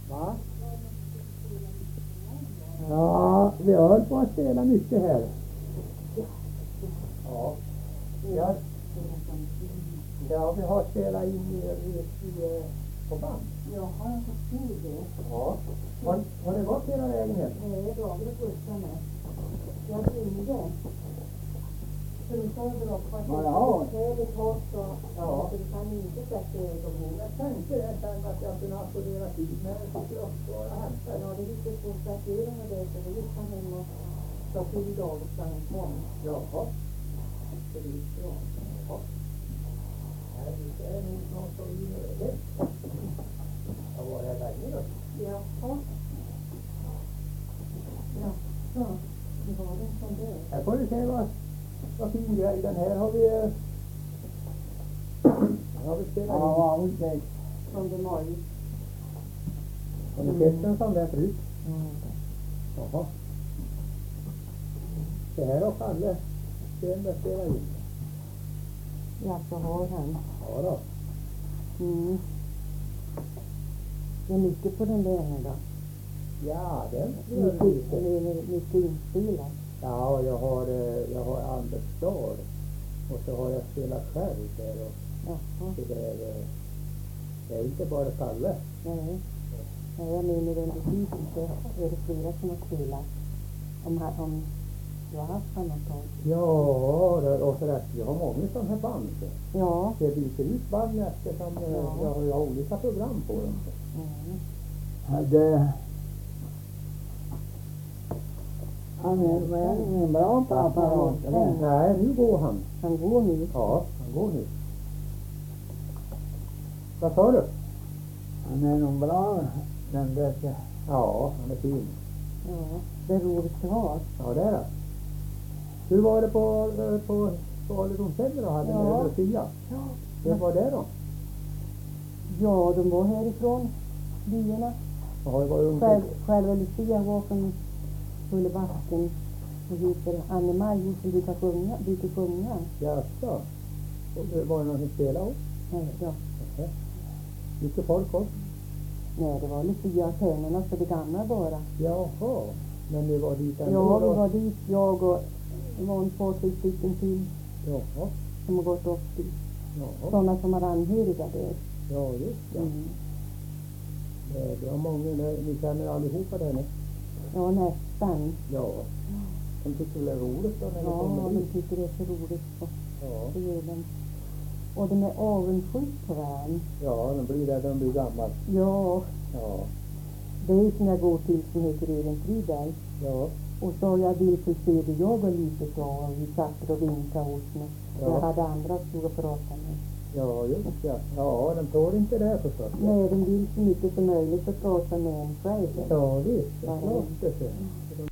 Va? Ja, vi höll på att spela mycket här. Ja. Ja, ja vi har spelat in på band. Jag har en kostym det. Ja. Har det gått hela vägen hem? Nej, jag drar det bussarna. Jag ringde. För de sa väl också att det är lite hårt och Ja. du kan inte sätta ögonen. Jag tänkte nästan att jag kunde ha studerat tid, men jag fick ju också hämta. Ja, det är lite svårt att göra med det, så då gick han hem och sa till dagen kom. Jaha. Det är bra. Jaha. Nej, det är nog någon som vinner det. Jag var här länge då. Jaha. Ja, så. Det var den som död. Här får du se vad fin grej. Den här har vi spelat in. Ja, okej. Som det möjligt. Har du sett en sån där förut? Jaha. Det här har Kalle Stenberg spelat in. Ja, så har han. Ja då. Det är mycket på den där då. Ja, den Mycket inspelat. Ja, och jag har Anders Dahl. Och så har jag spelat själv där. Och Jaha. det är inte bara Kalle. Nej. Nej, jag menar under tiden så är det flera som har spelat. Om du har haft annat tag. Ja, och förresten, jag har många sådana här band. Ja. Jag byter ut band eftersom jag har olika program på dem. Han är ingen bra på apparaten. Nej, nu går han. Han går nu. Ja, han går nu. Vad sa du? Han är nog bra, den där. Ja, han är fin. Ja, det är roligt att ha. Ja, det är det. Hur var det på ålderdomshemmet då? Hade ni Lucia? Ja. Vem var det då? Ja, de var härifrån byarna. Ja, det var ungefär. Själva Lucia var från Hullebacken. Och heter Anne-Maj som brukar sjunga. Jaså. Och var det någon som spelade hos? Nej, ja. Okej. Mycket folk också? Nej, det var Lucia Tärnorna för det gamla bara. Jaha. Men ni var dit ändå? Ja, vi var dit. Jag och det var en 2-3 stycken till Jaha. som har gått upp dit. Jaha. Sådana som har anhöriga där. Ja, just det. Det var många, ni känner allihopa där nu? Ja, nästan. Ja. De tycker det är roligt då när de kommer Ja, de dit? tycker det är så roligt. Ja. Det gör de. Och de är avundsjuka på varandra. Ja, de blir där de blir gammal. Ja, Ja. det är som jag går till som heter Erenfriberg. Ja. Och så jag Vilselstede, jag var lite så och vi satt och vinkade hos mig. Ja. Jag hade andra att stå och prata med. Ja, just det. Ja, de tål inte det här förstås. Nej, de vill så mycket som möjligt att prata med en själv. Ja, visst. Det är Ja. klart det är. De